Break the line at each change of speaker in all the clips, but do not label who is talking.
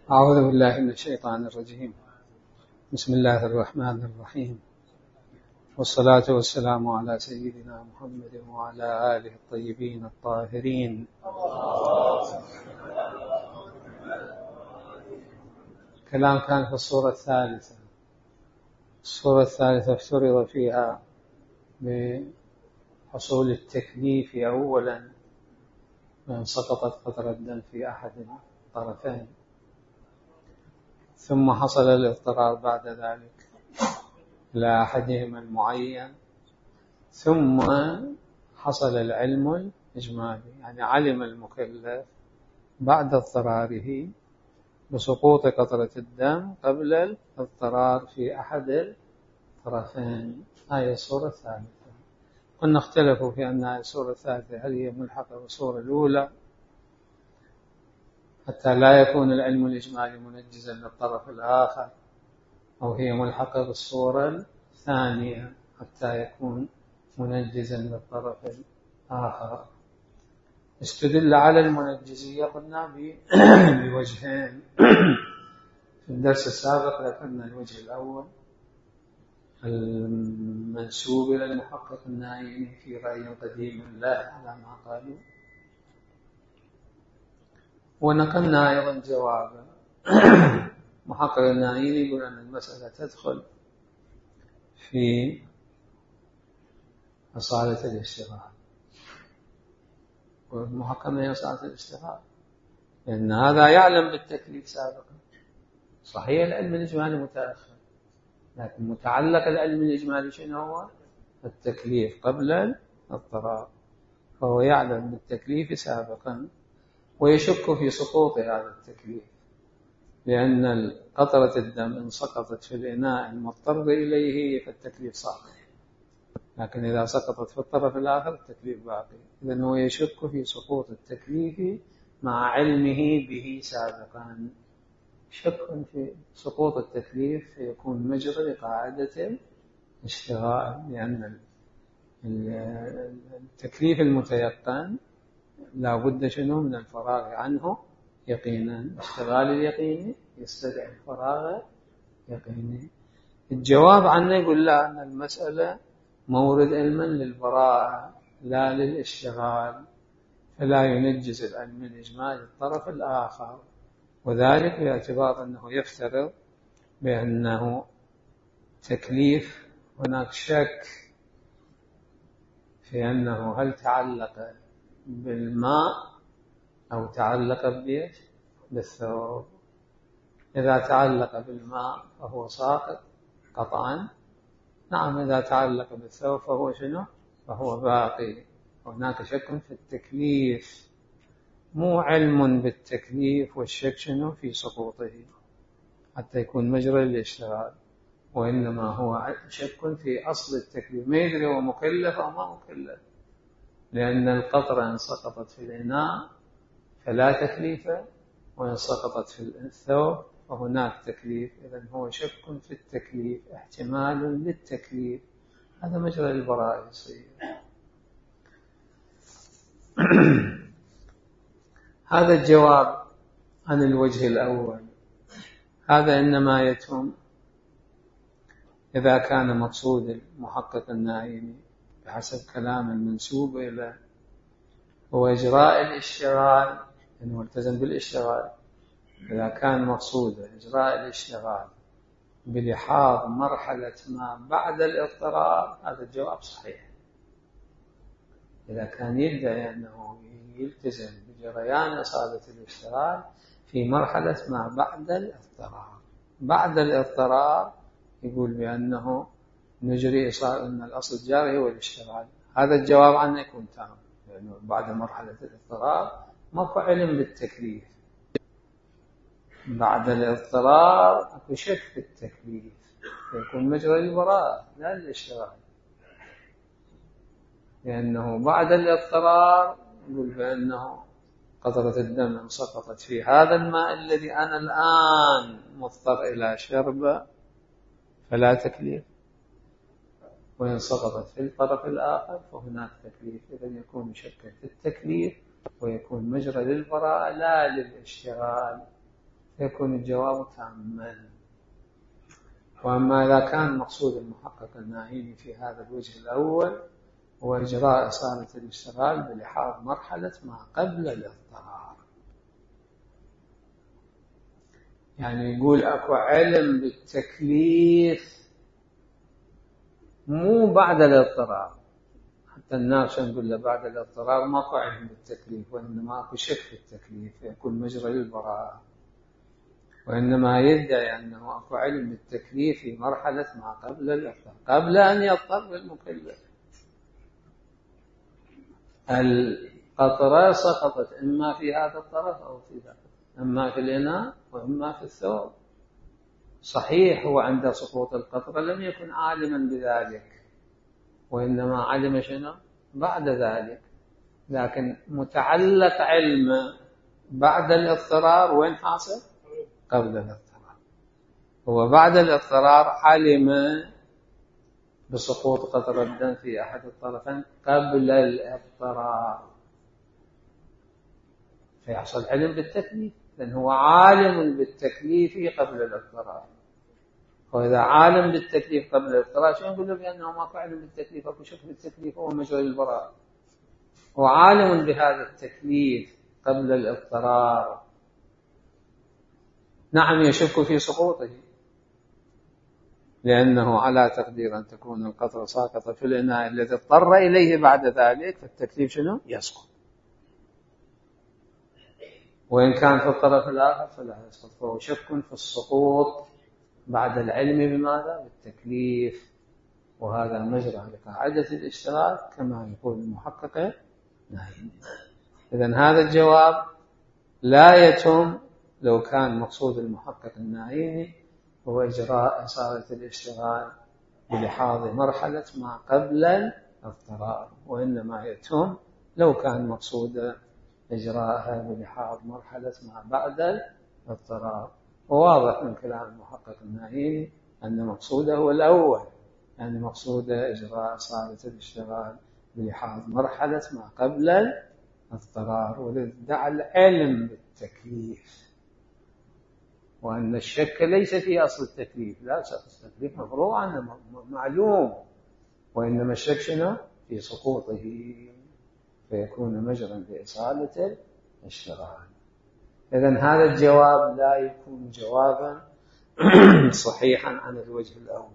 أعوذ بالله من الشيطان الرجيم. بسم الله الرحمن الرحيم، والصلاة والسلام على سيدنا محمد وعلى آله الطيبين الطاهرين. كلام كان في الصورة الثالثة. الصورة الثالثة افترض فيها بحصول التكليف أولا من سقطت قطرة الدم في أحد الطرفين، ثم حصل الاضطرار بعد ذلك إلى أحدهما المعين، ثم حصل العلم الإجمالي، يعني علم المكلف بعد اضطراره بسقوط قطرة الدم قبل الاضطرار في أحد الطرفين. هذه الصورة الثالثة. قلنا اختلفوا في أن هذه الصورة الثالثة هل هي ملحقة بالصورة الأولى حتى لا يكون العلم الإجمالي منجزا للطرف الآخر، أو هي ملحقة بالصورة الثانية حتى يكون منجزا للطرف الآخر. استدل على المنجزية قلنا بوجهين. في الدرس السابق ذكرنا الوجه الأول المنسوب إلى المحقق النايمي في رأي قديم لا على ما قالوا، ونقلنا أيضا جوابا. محقق النايمي يقول أن المسألة تدخل في أصالة الاشتغال، والمحقق هي أصالة الاشتغال لأن هذا يعلم بالتكليف سابقا. صحيح العلم الإجمالي متأخر، لكن متعلق العلم الإجمالي شنو هو؟ التكليف قبل الاضطرار، فهو يعلم بالتكليف سابقا ويشك في سقوط هذا التكليف، لأن قطرة الدم إن سقطت في الإناء المضطر إليه فالتكليف ساقط، لكن إذا سقطت في الطرف الآخر التكليف باقي. إذن هو يشك في سقوط التكليف مع علمه به سابقا. شك في سقوط التكليف فيكون مجرى لقاعدة الاشتغال، لأن التكليف المتيقن لا بد شنو من الفراغ عنه يقينا. الاشتغال اليقيني يستدعي الفراغ يقيني. الجواب عنه يقول لا، أن المسألة مورد علما للبراءة لا للاشتغال، فلا ينجز العلم الإجمالي الطرف الآخر، وذلك باعتبار أنه يفترض بأنه تكليف هناك شك في أنه هل تعلق بالماء أو تعلق بالثوب. إذا تعلق بالماء فهو ساقط قطعا، نعم. إذا تعلق بالثوب فهو شنو؟ فهو باقي. هناك شك في التكليف، مو علم بالتكليف، والشك شنو؟ في سقوطه حتى يكون مجرى للاشتغال، وإنما هو شك في أصل التكليف، ما يدري هو مكلف أو ما مكلف، لأن القطرة إن سقطت في الإناء فلا تكليف، وإن سقطت في الثوب فهناك تكليف. إذن هو شك في التكليف، احتمال للتكليف، هذا مجرى البراءة يصير. هذا الجواب عن الوجه الأول. هذا إنما يتم إذا كان مقصود المحقق النايمي بحسب كلام المنسوب إلى هو إجراء الاشتغال، إنه التزم بالاشتغال. إذا كان مقصود إجراء الاشتغال بلحاظ مرحلة ما بعد الاضطرار، هذا الجواب صحيح. إذا كان يدعي أنه يلتزم بجريان أصالة الاشتغال في مرحلة ما بعد الاضطرار، بعد الاضطرار يقول بأنه نجري أن الأصل الجاري هو الاشتغال، هذا الجواب عنه يكون تام، لأنه بعد مرحلة الاضطرار ماكو علم بالتكليف. بعد الاضطرار أكو شك في التكليف، فيكون مجرى البراءة لا الاشتغال، لأنه بعد الاضطرار يقول بأنه قطرة الدم سقطت في هذا الماء الذي أنا الآن مضطر إلى شربه فلا تكليف، وإن سقطت في الطرف الآخر فهناك تكليف. إذن يكون شك في التكليف ويكون مجرى للبراءة لا للاشتغال. يكون الجواب تاما. وأما إذا كان مقصود المحقق الناهيني في هذا الوجه الأول هو إجراء إصالة الاشتغال بلحاظ مرحلة ما قبل الاضطرار. يعني يقول أكو علم بالتكليف مو بعد الاضطرار. حتى الناس نقول له بعد الاضطرار ماكو علم بالتكليف، وإنما أكو شك في التكليف يكون مجرى للبراءة، وإنما يدعي أنه أكو علم بالتكليف في مرحلة ما قبل الاضطرار، قبل أن يضطر المكلف. القطرة سقطت إما في هذا الطرف أو في ذاك، إما في الإناء وإما في الثوب. صحيح هو عند سقوط القطرة لم يكن عالما بذلك، وإنما علم شنو بعد ذلك، لكن متعلق علم بعد الاضطرار وين حاصل؟ قبل الاضطرار. هو بعد الاضطرار علم بسقوط قطرة الدم في أحد الطرفين قبل الاضطرار، فيحصل علم بالتكليف، لأن هو عالم بالتكليف قبل الاضطرار. وإذا عالم بالتكليف قبل الاضطرار شو نقول له؟ بأنه ماكو علم بالتكليف، أكو شك بالتكليف، هو مجرى البراءة. هو عالم بهذا التكليف قبل الاضطرار، نعم يشك في سقوطه، لأنه على تقدير أن تكون القطرة ساقطة في الإناء الذي اضطر إليه بعد ذلك، فالتكليف شنو؟ يسقط. وإن كان في الطرف الآخر فلا يسقط، فهو شك في السقوط بعد العلم بماذا؟ بالتكليف، وهذا مجرى لقاعدة الاشتراك كما يقول المحقق ناهيني. إذن هذا الجواب لا يتم لو كان مقصود المحقق الناهيني هو إجراء إصالة الاشتغال بلحاظ مرحلة ما قبل الاضطرار، وإنما يتم لو كان مقصود إجراءها بلحاظ مرحلة ما بعد الاضطرار. وواضح من كلام المحقق الناهيني أن مقصوده هو الأول، يعني مقصود إجراء إصالة الاشتغال بلحاظ مرحلة ما قبل الاضطرار، ولدع العلم بالتكليف، وأن الشك ليس في أصل التكليف، لا، أصل التكليف مفروغ عنه معلوم، وإنما الشك شنو؟ في سقوطه، فيكون مجرا لإصالة الاشتغال. إذن هذا الجواب لا يكون جوابا صحيحا عن الوجه الأول.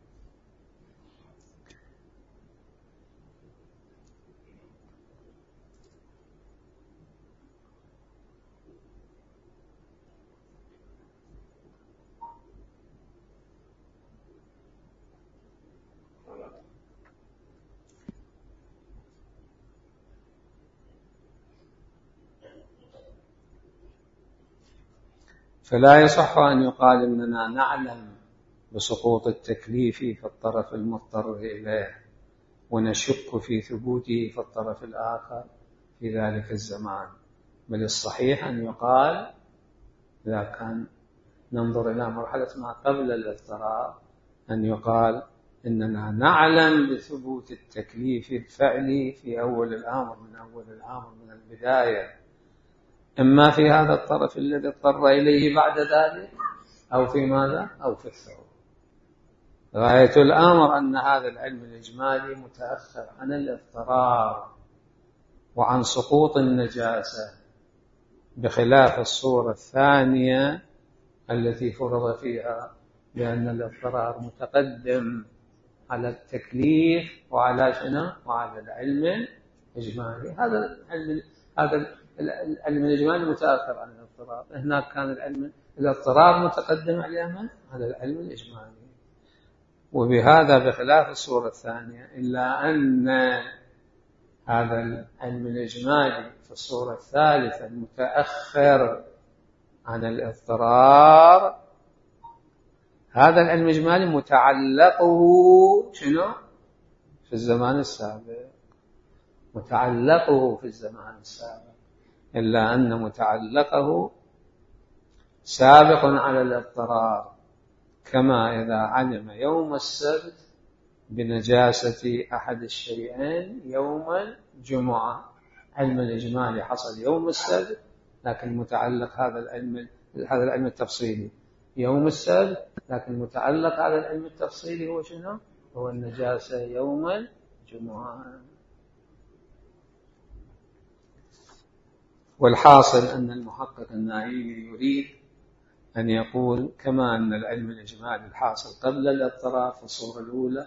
فلا يصح أن يقال إننا نعلم بسقوط التكليف في الطرف المضطر إليه ونشك في ثبوته في الطرف الآخر في ذلك الزمان، بل الصحيح أن يقال إذا كان ننظر إلى مرحلة ما قبل الاضطرار أن يقال إننا نعلم بثبوت التكليف الفعلي في أول الأمر، من أول الأمر من البداية، إما في هذا الطرف الذي اضطر إليه بعد ذلك أو في ماذا؟ أو في الثوب. غاية الأمر أن هذا العلم الإجمالي متأخر عن الاضطرار وعن سقوط النجاسة، بخلاف الصورة الثانية التي فرض فيها بأن الاضطرار متقدم على التكليف وعلى شنو؟ وعلى العلم الإجمالي. هذا العلم الإجمالي متأخر عن الاضطرار، هناك كان الاضطرار متقدم على العلم الإجمالي. وبهذا بخلاف الصورة الثانية، إلا أن هذا العلم الإجمالي في الصورة الثالثة المتأخر عن الاضطرار، هذا العلم الإجمالي متعلقه شنو؟ في الزمان السابق، متعلقه في الزمان السابق، إلا أن متعلقه سابق على الاضطرار، كما إذا علم يوم السبت بنجاسة أحد الشيئين يوم الجمعة. علم الإجمالي حصل يوم السبت، لكن متعلق هذا العلم هذا العلم التفصيلي يوم السبت، لكن متعلق على العلم التفصيلي هو شنو؟ هو النجاسة يوم الجمعة. والحاصل أن المحقق النائي يريد أن يقول كما أن العلم الإجمالي الحاصل قبل الاضطراب في الصورة الأولى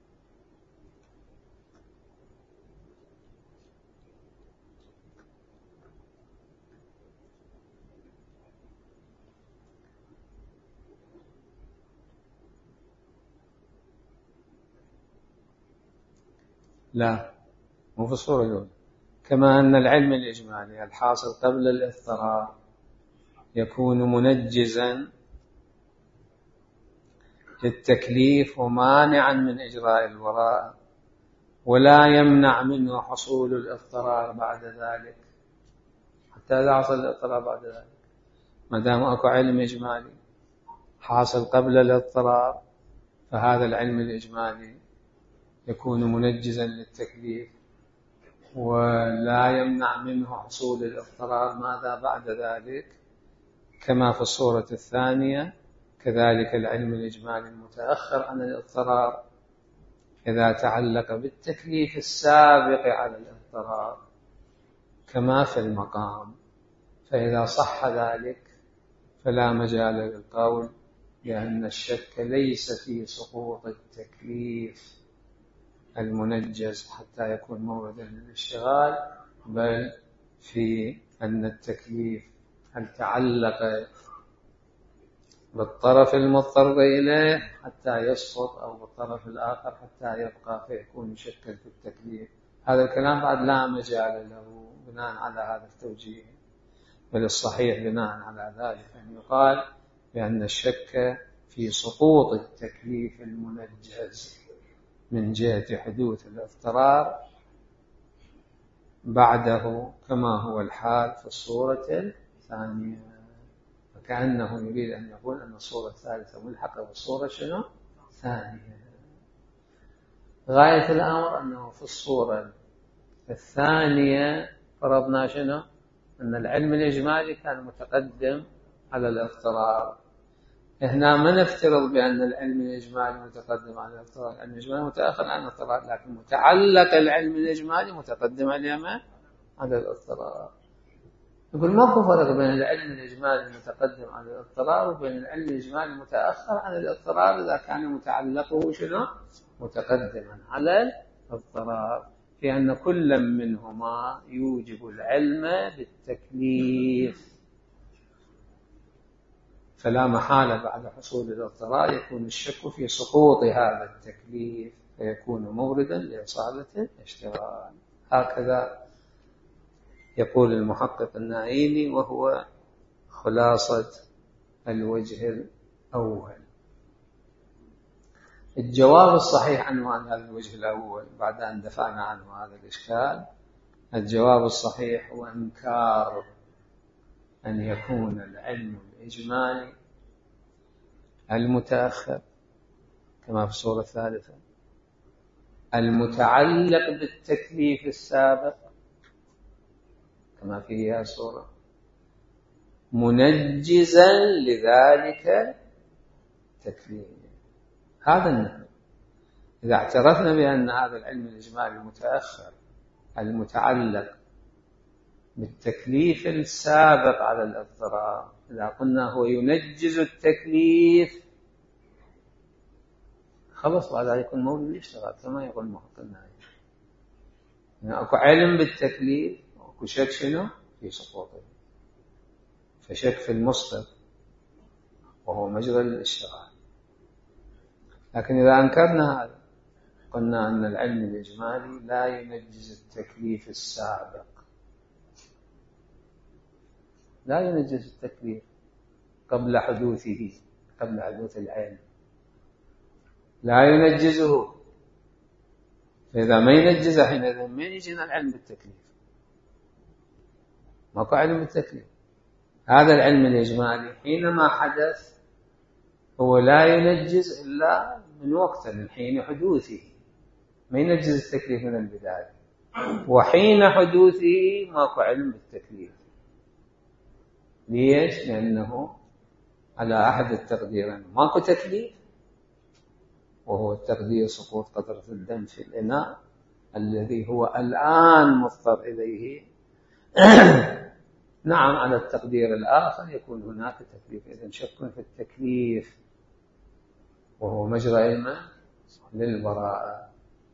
لا، مو في الصورة الأولى، كما أن العلم الإجمالي الحاصل قبل الاضطراب يكون منجزا للتكليف ومانعا من إجراء الوراء، ولا يمنع منه حصول الاضطرار بعد ذلك، حتى إذا حصل الاضطرار بعد ذلك. ما دام أكو علم إجمالي حاصل قبل الاضطرار، فهذا العلم الإجمالي يكون منجزا للتكليف ولا يمنع منه حصول الاضطرار ماذا بعد ذلك، كما في الصورة الثانية. كذلك العلم الإجمالي المتأخر عن الاضطرار إذا تعلق بالتكليف السابق على الاضطرار كما في المقام، فإذا صح ذلك فلا مجال للقول لأن الشك ليس في سقوط التكليف المنجز حتى يكون موردا للاشتغال، بل في أن التكليف هل تعلق بالطرف المضطر إليه حتى يسقط أو بالطرف الآخر حتى يبقى فيكون شكا في التكليف. هذا الكلام بعد لا مجال له بناء على هذا التوجيه، بل الصحيح بناء على ذلك أن يقال بأن الشك في سقوط التكليف المنجز من جهة حدوث الاضطرار بعده كما هو الحال في الصورة الثانية. وكأنه يريد أن يقول أن الصورة الثالثة ملحقة بالصورة شنو؟ ثانية. غاية الأمر أنه في الصورة الثانية فرضنا شنو؟ أن العلم الإجمالي كان متقدم على الاضطرار. هنا ما نفترض بأن العلم الإجمالي متقدم على الاضطرار، العلم الإجمالي متأخر عن الاضطرار، لكن متعلق العلم الإجمالي متقدم على الاضطرار. يقول ماكو فرق بين العلم الإجمالي المتقدم على الاضطرار وبين العلم الإجمالي المتأخر عن الاضطرار إذا كان متعلقه شنو؟ متقدما على الاضطرار، في أن كل منهما يوجب العلم بالتكليف، فلا محالة بعد حصول الاضطرار يكون الشك في سقوط هذا التكليف فيكون موردا لإصالة الاشتغال. هكذا يقول المحقق النائيني، وهو خلاصة الوجه الأول. الجواب الصحيح عنه عن هذا الوجه الأول بعد أن دفعنا عنه هذا الإشكال، الجواب الصحيح هو إنكار أن يكون العلم الإجمالي المتأخر كما في الصورة الثالثة المتعلق بالتكليف السابق كما في هذه الصورة منجزا لذلك التكليف. هذا النحو إذا اعترفنا بأن هذا العلم الإجمالي المتأخر المتعلق بالتكليف السابق على الاضطرار، إذا قلنا هو ينجز التكليف، خلص بعد ذلك يكون مورد يشتغل كما يقول المحقق النائي. يعني أكو علم بالتكليف وأكو شك شنو في سقوطه، فشك في المصدر وهو مجرى للاشتغال. لكن إذا أنكرنا هذا قلنا أن العلم الإجمالي لا ينجز التكليف السابق، لا ينجز التكليف قبل حدوثه، قبل حدوث العلم لا ينجزه. فإذا ما ينجزه حينئذ من يجينا العلم بالتكليف؟ ماكو علم بالتكليف. هذا العلم الإجمالي حينما حدث هو لا ينجز إلا من وقت من حين حدوثه، ما ينجز التكليف من البداية، وحين حدوثه ماكو علم بالتكليف. ليش؟ لأنه على أحد التقديرين ماكو تكليف، وهو التقدير سقوط قطرة الدم في الإناء الذي هو الآن مضطر إليه. نعم، على التقدير الآخر يكون هناك تكليف. إذن شك في التكليف وهو مجرى علم للبراءة.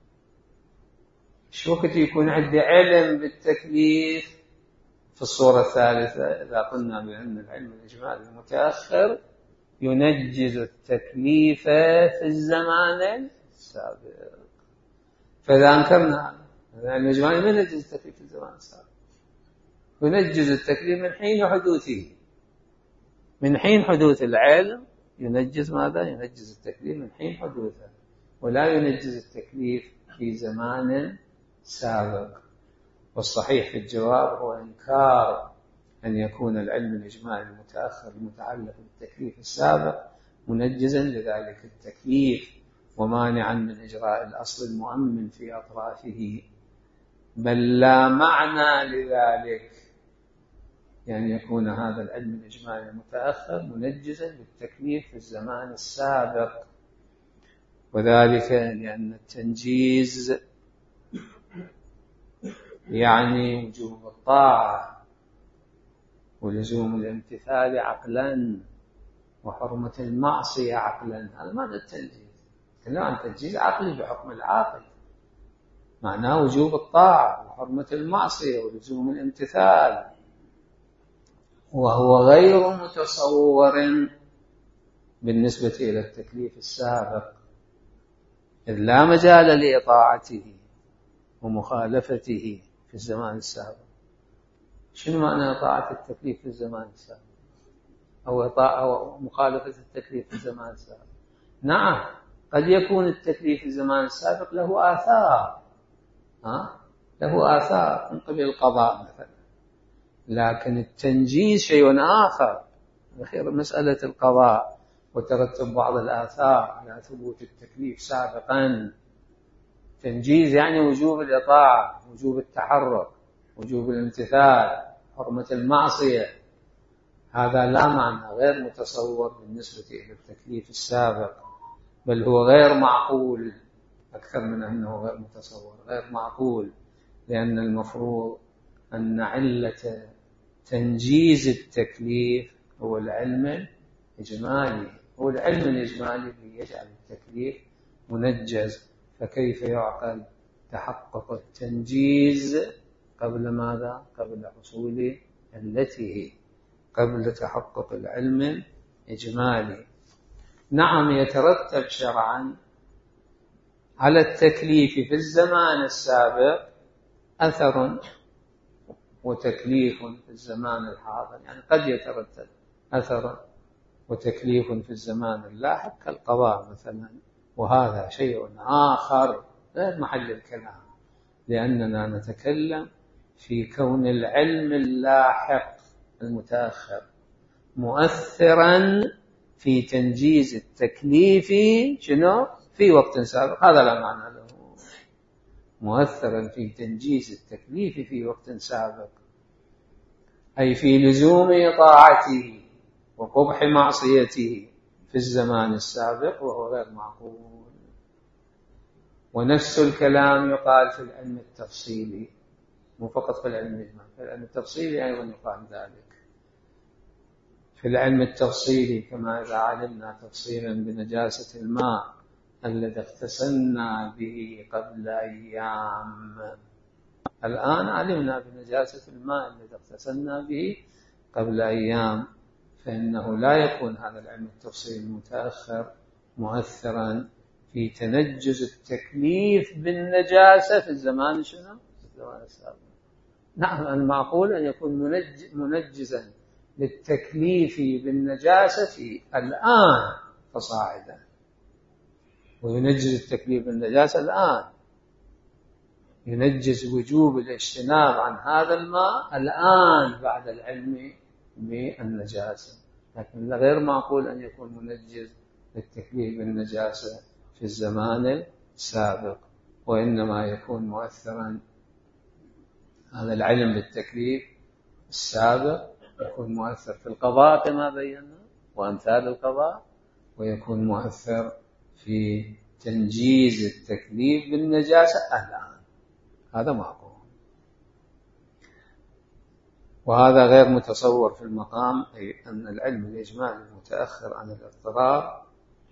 شو وقت يكون عندي علم بالتكليف؟ في الصورة الثالثة إذا قلنا بأن العلم الإجمالي المتأخر ينجز التكليف في الزمان السابق. فإذا أنكرنا العلم الإجمالي ما ينجز التكليف في الزمان السابق، ينجز التكليف من حين حدوثه، من حين حدوث العلم ينجز ماذا؟ ينجز التكليف من حين حدوثه، ولا ينجز التكليف في زمان سابق. والصحيح في الجواب هو إنكار أن يكون العلم الإجمالي المتأخر المتعلق بالتكليف السابق منجزا لذلك التكليف ومانعا من إجراء الأصل المؤمن في أطرافه، بل لا معنى لذلك يعني يكون هذا العلم الإجمالي المتأخر منجزا للتكليف في الزمان السابق. وذلك لأن التنجيز يعني وجوب الطاعة ولزوم الامتثال عقلا وحرمة المعصية عقلا. هذا معنى التنجيز. كلام عن تنجيز عقلي بحكم العاقل، معناه وجوب الطاعة وحرمة المعصية ولزوم الامتثال، وهو غير متصور بالنسبة إلى التكليف السابق، إذ لا مجال لإطاعته ومخالفته في الزمان السابق. شنو معنى إطاعة التكليف في الزمان السابق أو مخالفة التكليف في الزمان السابق؟ نعم، قد يكون التكليف في الزمان السابق له آثار، له آثار من قبل القضاء مثلا، لكن التنجيز شيء آخر، غير مسألة القضاء وترتب بعض الآثار على ثبوت التكليف سابقا. تنجيز يعني وجوب الإطاعة، وجوب التحرك، وجوب الامتثال، حرمة المعصية. هذا لا معنى، غير متصور بالنسبة إلى التكليف السابق، بل هو غير معقول أكثر من أنه غير متصور، غير معقول، لأن المفروض أن علة تنجيز التكليف هو العلم الإجمالي، هو العلم الإجمالي الذي يجعل التكليف منجز. فكيف يعقل تحقق التنجيز قبل ماذا؟ قبل حصول علته، قبل تحقق العلم الإجمالي. نعم، يترتب شرعا على التكليف في الزمان السابق أثر وتكليف في الزمان الحاضر، يعني قد يترتب أثر وتكليف في الزمان اللاحق كالقضاء مثلا، وهذا شيء آخر غير محل الكلام، لأننا نتكلم في كون العلم اللاحق المتأخر مؤثرا في تنجيز التكليف شنو؟ في وقت سابق. هذا لا معنى له، مؤثرا في تنجيز التكليف في وقت سابق، أي في لزوم طاعته وقبح معصيته في الزمان السابق، وهو غير معقول. ونفس الكلام يقال في العلم التفصيلي، مو فقط في العلم الإجمالي، في العلم التفصيلي أيضا يقال ذلك. في العلم التفصيلي كما إذا علمنا تفصيلا بنجاسة الماء الذي اغتسلنا به قبل أيام، الآن علمنا بنجاسة الماء الذي اغتسلنا به قبل أيام، فإنه لا يكون هذا العلم التفصيلي المتأخر مؤثرا في تنجز التكليف بالنجاسة في الزمان شنو؟ في الزمان السابق. نعم، المعقول أن يكون منجزا للتكليف بالنجاسة الآن فصاعدا، وينجز التكليف بالنجاسة الآن، ينجز وجوب الاجتناب عن هذا الماء الآن بعد العلم بالنجاسة، لكن غير معقول أن يكون منجز للتكليف بالنجاسة في الزمان السابق، وإنما يكون مؤثرا هذا العلم بالتكليف السابق يكون مؤثر في القضاء كما بينا وأمثال القضاء، ويكون مؤثر في تنجيز التكليف بالنجاسة الآن. هذا معقول، وهذا غير متصور في المقام، أي أن العلم الإجمالي المتأخر عن الاضطرار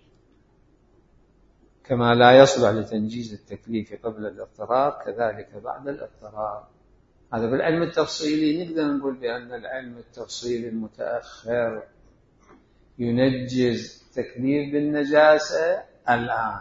كما لا يصلح لتنجيز التكليف قبل الاضطرار كذلك بعد الاضطرار. هذا بالعلم التفصيلي نقدر نقول بأن العلم التفصيلي المتأخر ينجز التكليف بالنجاسة الآن،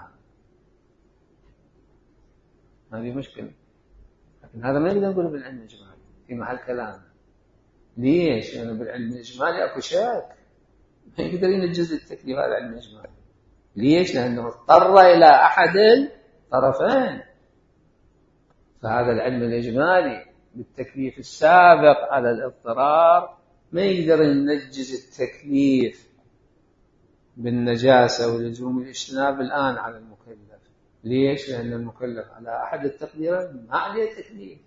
هذه مشكلة. لكن هذا ما نقدر نقول بالعلم الإجمالي في محل كلام. ليش؟ لأنه يعني بالعلم الإجمالي أكو شك، ما يقدر ينجز التكليف هذا العلم الإجمالي. ليش؟ لأنه اضطر إلى أحد الطرفين. فهذا العلم الإجمالي بالتكليف السابق على الاضطرار ما يقدر ينجز التكليف بالنجاسة ولزوم الاجتناب الآن على المكلف. ليش؟ لأن المكلف على أحد التقديرين ما عليه تكليف،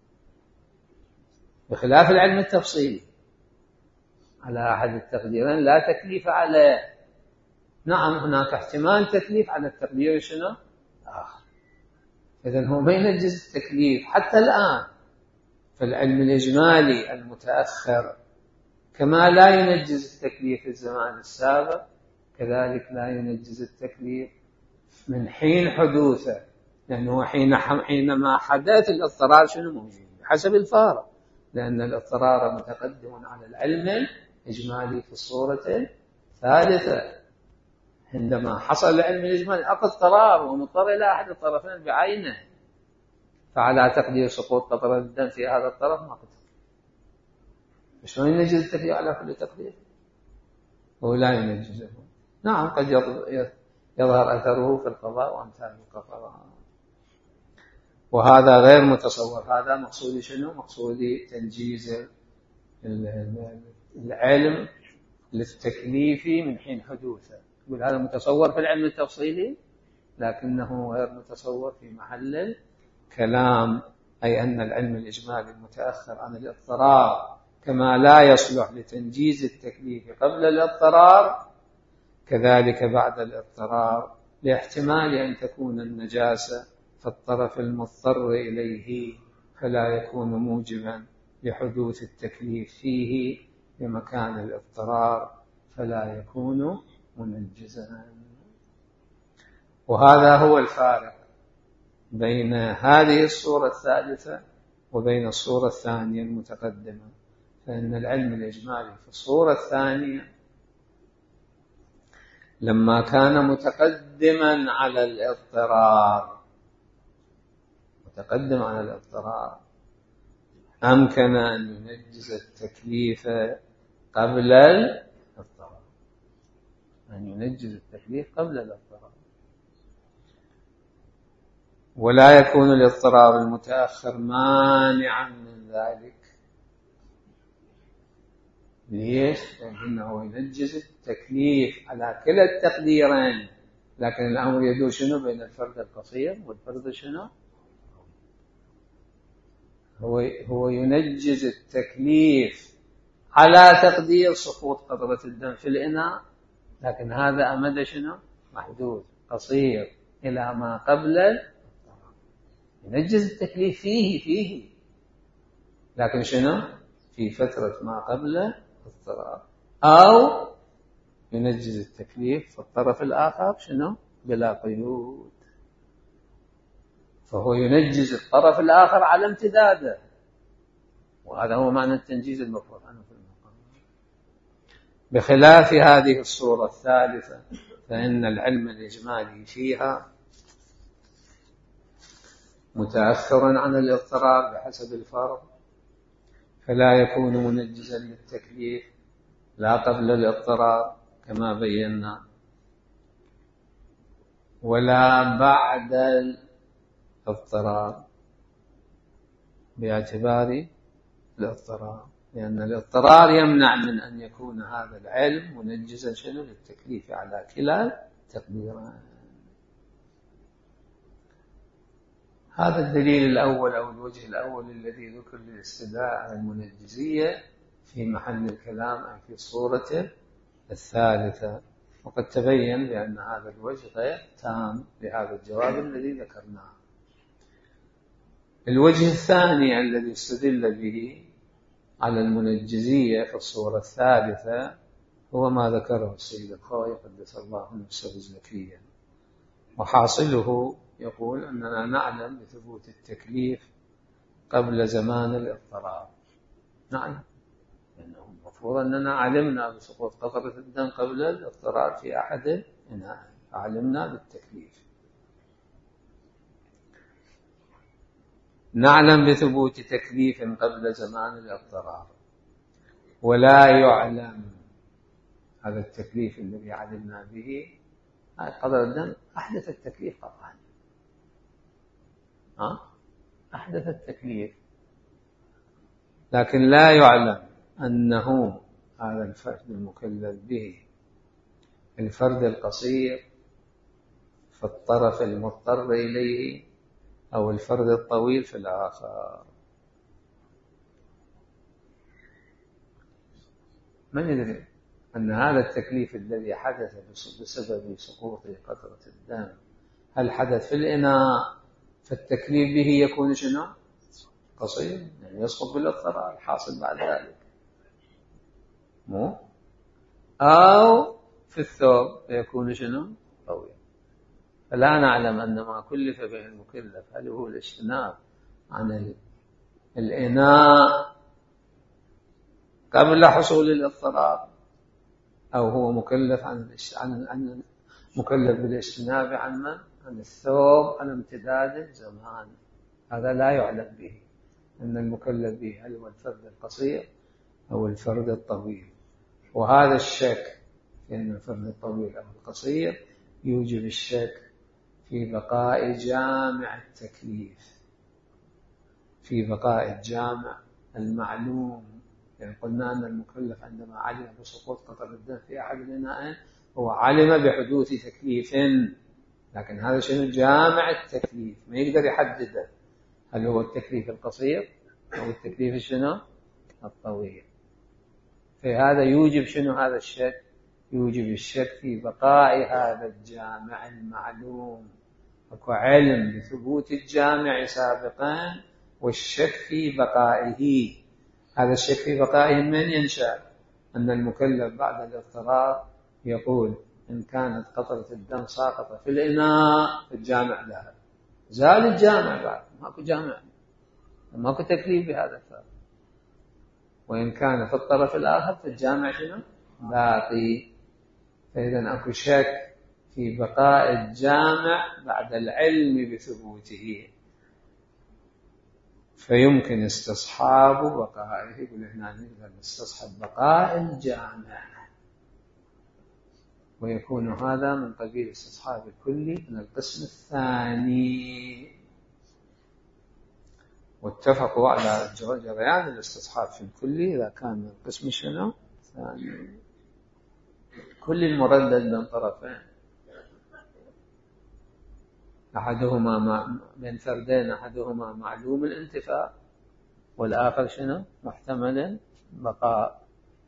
بخلاف العلم التفصيلي على أحد التقديرين لا تكليف عليه. نعم هناك احتمال تكليف على التقدير شنو؟ آخر. إذن هو ما ينجز التكليف حتى الآن. فالعلم الإجمالي المتأخر كما لا ينجز التكليف في الزمان السابق كذلك لا ينجز التكليف من حين حدوثه، لأنه حينما حدث الاضطرار شنو موجود حسب الفارق، لأن الاضطرار متقدم على العلم الإجمالي في الصورة الثالثة. عندما حصل العلم الإجمالي أقل اضطرار ومضطر إلى أحد الطرفين بعينه، فعلى تقدير سقوط قطرة الدم في هذا الطرف ما قدر. شلون ينجز التكليف على كل تقدير؟ هو لا ينجزه. نعم قد يظهر أثره في القضاء وأمثال القضاء، وهذا غير متصور. هذا مقصود شنو؟ مقصود تنجيز العلم للتكليف من حين حدوثه. يقول هذا متصور في العلم التفصيلي لكنه غير متصور في محل الكلام، أي أن العلم الإجمالي المتأخر عن الاضطرار كما لا يصلح لتنجيز التكليف قبل الاضطرار كذلك بعد الاضطرار، لاحتمال أن تكون النجاسة في الطرف المضطر إليه فلا يكون موجبا لحدوث التكليف فيه بمكان الاضطرار فلا يكون منجزا. وهذا هو الفارق بين هذه الصورة الثالثة وبين الصورة الثانية المتقدمة. فإن العلم الإجمالي في الصورة الثانية لما كان متقدما على الاضطرار أمكن أن ينجز التكليف قبل الاضطرار، ولا يكون الاضطرار المتأخر مانعا من ذلك. ليش؟ لأنه ينجز التكليف على كلا التقديرين، لكن الأمر يدور شنو بين الفرد القصير والفرد شنو؟ هو ينجز التكليف على تقدير سقوط قطرة الدم في الإناء، لكن هذا أمد شنو؟ محدود قصير إلى ما قبل. ينجز التكليف فيه لكن شنو؟ في فترة ما قبل الاضطرار، أو ينجز التكليف في الطرف الآخر شنو؟ بلا قيود. فهو ينجز الطرف الآخر على امتداده، وهذا هو معنى التنجيز المفروض عنه في المقام. بخلاف هذه الصورة الثالثة فإن العلم الإجمالي فيها متأخر عن الاضطرار بحسب الفرض، فلا يكون منجزا للتكليف لا قبل الاضطرار كما بينا ولا بعد الاضطرار باعتبار الاضطرار، لأن الاضطرار يمنع من أن يكون هذا العلم منجزا شنو للتكليف على كلا تقديران. هذا الدليل الأول أو الوجه الأول الذي ذكر للاستدلاء على المنجزية في محل الكلام أي في صورته الثالثة. وقد تبين بأن هذا الوجه غير تام لهذا الجواب الذي ذكرناه. الوجه الثاني الذي استدل به على المنجزية في الصورة الثالثة هو ما ذكره السيد الخوئي قدس الله نفسه الزكية، وحاصله يقول أننا نعلم بثبوت التكليف قبل زمان الاضطراب. نعلم لأنه المفروض أننا علمنا بسقوط قطرة الدم قبل الاضطراب في أحد الإناء، فعلمنا بالتكليف. نعلم بثبوت تكليف قبل زمان الاضطراب، ولا يعلم هذا التكليف الذي علمنا به قدر الدم أحدث التكليف قطعا، أحدث التكليف، لكن لا يعلم أنه هذا الفرد المكلف به الفرد القصير في الطرف المضطر إليه أو الفرد الطويل في الآخر. من يدري أن هذا التكليف الذي حدث بسبب سقوط قطرة الدم هل حدث في الإناء فالتكليف به يكون شنو؟ قصير، يعني يسقط بالاضطرار الحاصل بعد ذلك، مو أو في الثوب فيكون شنو؟ طويل. فلا نعلم أن ما كلف به المكلف هل هو الاجتناب عن الإناء قبل حصول الاضطرار أو هو مكلف عن مكلف بالاجتناب عن من؟ عن الثوب عن امتداد الزمان. هذا لا يعلم به أن المكلف به هل هو الفرد القصير أو الفرد الطويل. وهذا الشك في أن الفرد الطويل أو القصير يوجب الشك في بقاء جامع التكليف، في بقاء الجامع المعلوم. يعني قلنا أن المكلف عندما علم بسقوط قطر الدم في أحد الإناءين هو علم بحدوث تكليف، لكن هذا شنو؟ جامع التكليف، ما يقدر يحدده هل هو التكليف القصير أو التكليف شنو؟ الطويل. فهذا يوجب شنو هذا الشك؟ يوجب الشك في بقاء هذا الجامع المعلوم. اكو علم بثبوت الجامع سابقا والشك في بقائه. هذا الشك في بقائه من ينشأ؟ أن المكلف بعد الاضطرار يقول إن كانت قطرة الدم ساقطة في الإناء فالجامع ذهب، زال الجامع بعد ماكو جامع، ماكو تكليف بهذا الفرق. وإن كان في الطرف الآخر فالجامع شنو؟ باقي. فإذا أكو شك في بقاء الجامع بعد العلم بثبوته، فيمكن استصحاب بقائه. يقول هنا نقدر نستصحب بقاء الجامع، ويكون هذا من قبيل استصحاب الكلي من القسم الثاني. واتفقوا على جريان الاستصحاب في الكلي إذا كان من القسم شنو؟ ثاني. كل المردد من طرفين، أحدهما من فردين أحدهما معلوم الانتفاع والآخر شنو؟ محتمل بقاء.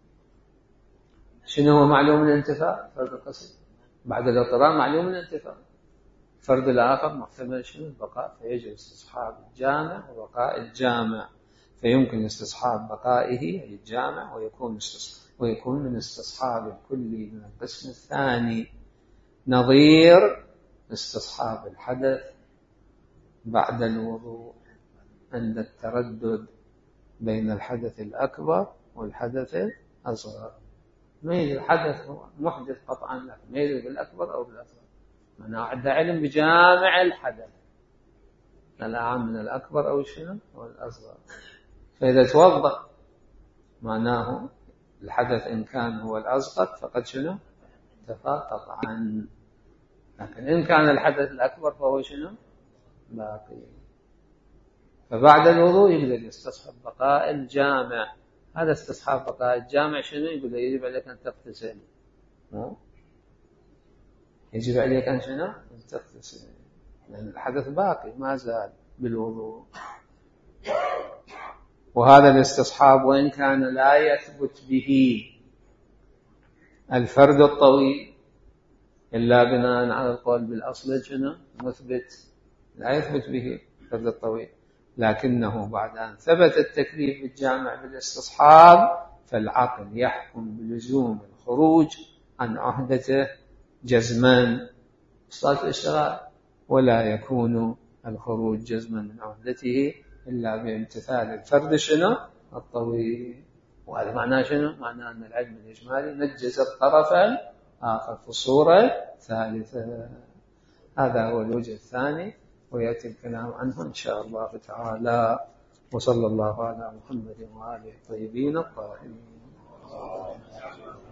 شنو هو معلوم الانتفاع؟ فرد القصد بعد الاضطرار معلوم الانتفاع. فرد الآخر محتمل شنو؟ البقاء. فيجب استصحاب الجامع وبقاء الجامع، فيمكن استصحاب بقائه أي الجامع ويكون من استصحاب الكلي من القسم الثاني، نظير استصحاب الحدث بعد الوضوء عند التردد بين الحدث الأكبر والحدث الأصغر. ما يدري الحدث هو محدث قطعا، لكن ما يدري بالأكبر أو بالأصغر. معناه عنده علم بجامع الحدث الأعم من الأكبر أو شنو أو الأصغر. فإذا توضأ معناه الحدث إن كان هو الأصغر فقد شنو؟ انتفى قطعا. لكن إن كان الحدث الأكبر فهو شنو؟ باقي. فبعد الوضوء يقدر يستصحب بقاء الجامع. هذا استصحاب بقاء الجامع شنو؟ يقول يجب عليك أن تغتسل. يجب عليك أن شنو؟ أن تغتسل، لأن الحدث باقي ما زال بالوضوء. وهذا الاستصحاب وإن كان لا يثبت به الفرد الطويل إلا بناء على القول بالأصل شنو مثبت، لا يثبت به الفرد الطويل، لكنه بعد أن ثبت التكليف بالجامع بالاستصحاب فالعقل يحكم بلزوم الخروج عن عهدته جزما إسقاط الاشتغال، ولا يكون الخروج جزما من عهدته إلا بامتثال الفرد شنو الطويل. وهذا معناه شنو؟ معناه أن العلم الإجمالي نجز الطرف الآخر في الصورة الثالثة. هذا هو الوجه الثاني، ويأتي الكلام عنه إن شاء الله تعالى. وصلى الله على محمد وآله الطيبين الطاهرين.